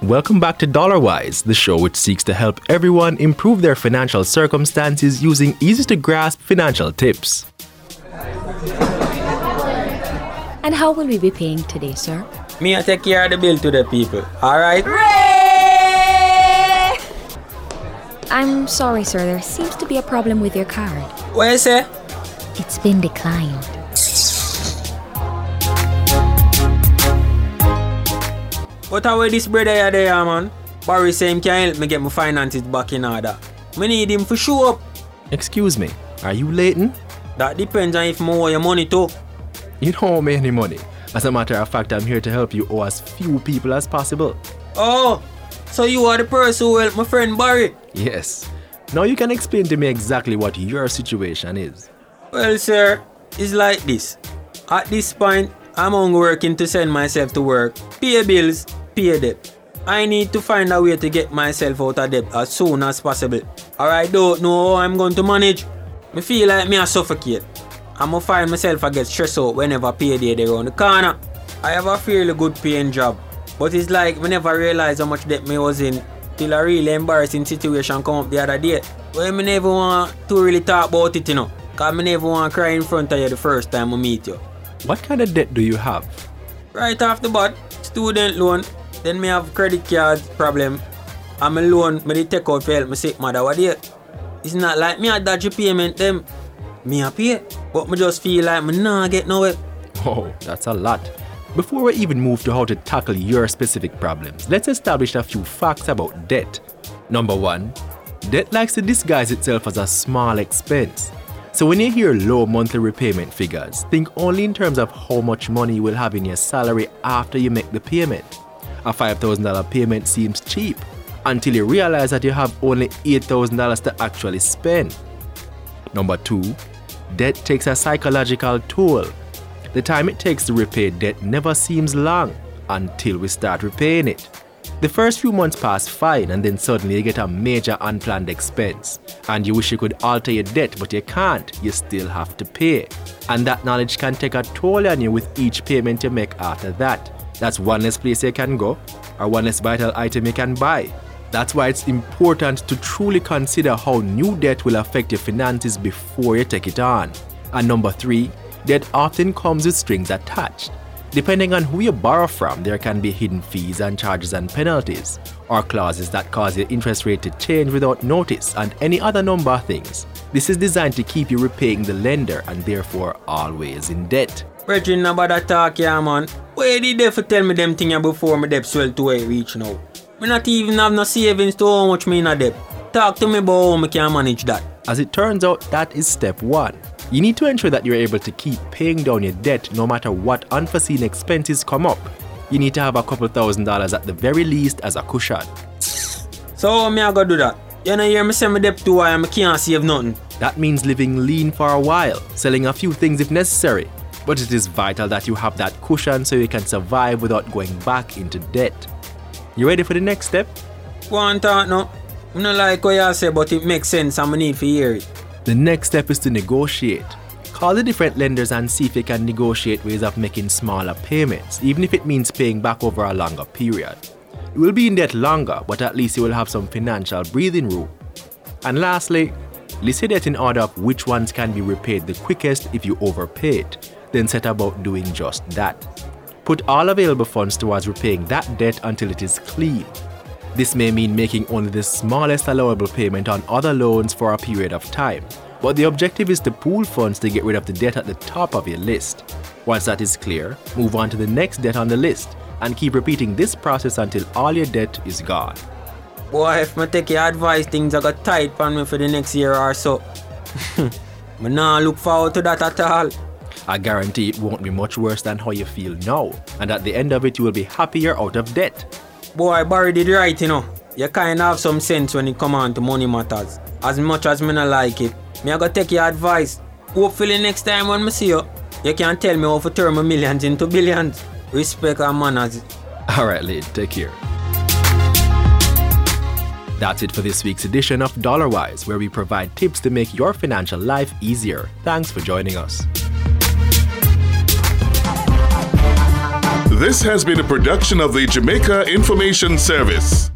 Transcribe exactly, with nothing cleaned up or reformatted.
Welcome back to DollarWise, the show which seeks to help everyone improve their financial circumstances using easy-to-grasp financial tips. And how will we be paying today, sir? Me, I take care of the bill to the people, alright? I'm sorry, sir. There seems to be a problem with your card. What you say? It's been declined. What are this brother here there, man? Barry say him can help me get my finances back in order. Me need him for show up. Excuse me, are you Leighton? That depends on if I owe your money too. You don't owe me any money. As a matter of fact, I'm here to help you owe as few people as possible. Oh, so you are the person who helped my friend Barry? Yes. Now you can explain to me exactly what your situation is. Well, sir, it's like this. At this point, I'm only working to send myself to work, pay bills, pay debt. I need to find a way to get myself out of debt as soon as possible, or I don't know how I'm going to manage. I feel like me a suffocate. I'm gonna find myself I get stressed out whenever payday they around the corner. I have a fairly good paying job, but it's like I never realized how much debt me was in till a really embarrassing situation come up the other day. Well, I never want to really talk about it, you know, because I never want to cry in front of you the first time I meet you. What kind of debt do you have? Right off the bat, student loan, then me have credit card problem. I'm a loan, me they take out for help my sick mother. What day? It's not like me a dodgy payment them. Me a pay, but me just feel like me nah get nowhere. Oh, that's a lot. Before we even move to how to tackle your specific problems, let's establish a few facts about debt. Number one, debt likes to disguise itself as a small expense. So when you hear low monthly repayment figures, think only in terms of how much money you will have in your salary after you make the payment. A five thousand dollars payment seems cheap until you realize that you have only eight thousand dollars to actually spend. Number two, debt takes a psychological toll. The time it takes to repay debt never seems long until we start repaying it. The first few months pass fine and then suddenly you get a major unplanned expense. And you wish you could alter your debt, but you can't. You still have to pay. And that knowledge can take a toll on you with each payment you make after that. That's one less place you can go, or one less vital item you can buy. That's why it's important to truly consider how new debt will affect your finances before you take it on. And number three, debt often comes with strings attached. Depending on who you borrow from, there can be hidden fees and charges and penalties, or clauses that cause your interest rate to change without notice, and any other number of things. This is designed to keep you repaying the lender and therefore always in debt. Brethren, about that talk, yeah, man. Why did they tell me them things before my debt swell to where it reach now? Me not even have no savings to how much me in a debt. Talk to me about how I can manage that. As it turns out, that is step one. You need to ensure that you're able to keep paying down your debt no matter what unforeseen expenses come up. You need to have a couple thousand dollars at the very least as a cushion. So how me I go do that? You know hear me say my debt too high and I can't save nothing. That means living lean for a while, selling a few things if necessary. But it is vital that you have that cushion so you can survive without going back into debt. You ready for the next step? Go on talk now. I don't like what you say, but it makes sense and I need to hear it. The next step is to negotiate. Call the different lenders and see if you can negotiate ways of making smaller payments, even if it means paying back over a longer period. You will be in debt longer, but at least you will have some financial breathing room. And lastly, list your debt in order of which ones can be repaid the quickest if you overpaid. Then set about doing just that. Put all available funds towards repaying that debt until it is clean. This may mean making only the smallest allowable payment on other loans for a period of time, but the objective is to pool funds to get rid of the debt at the top of your list. Once that is clear, move on to the next debt on the list and keep repeating this process until all your debt is gone. Boy, if I take your advice, things are got tight on me for the next year or so. I nah look forward to that at all. I guarantee it won't be much worse than how you feel now, and at the end of it you will be happy you're out of debt. Boy, Barry did right, you know. You kind of have some sense when it come on to money matters. As much as me not like it, me I gotta take your advice. Hopefully next time when I see you, you can tell me how to turn my millions into billions. Respect and manners. Alright, Lid, take care. That's it for this week's edition of DollarWise, where we provide tips to make your financial life easier. Thanks for joining us. This has been a production of the Jamaica Information Service.